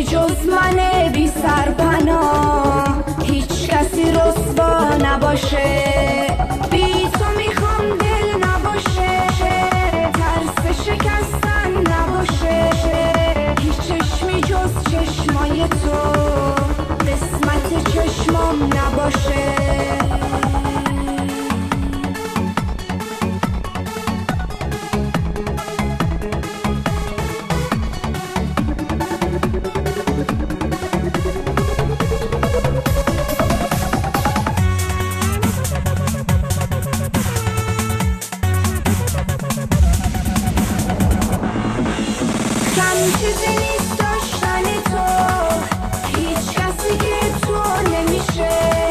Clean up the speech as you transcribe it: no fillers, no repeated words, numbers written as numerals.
چشمی جز من بی سرپناه، هیچ کسی رسوا نباشه، بی تو میخوام دل نباشه، ترس شکستن نباشه، هیچ چشمی جز چشمای تو قسمت چشمام نباشه. چیزی نیست داشتن تو، هیچ کسی که تو نمیشه.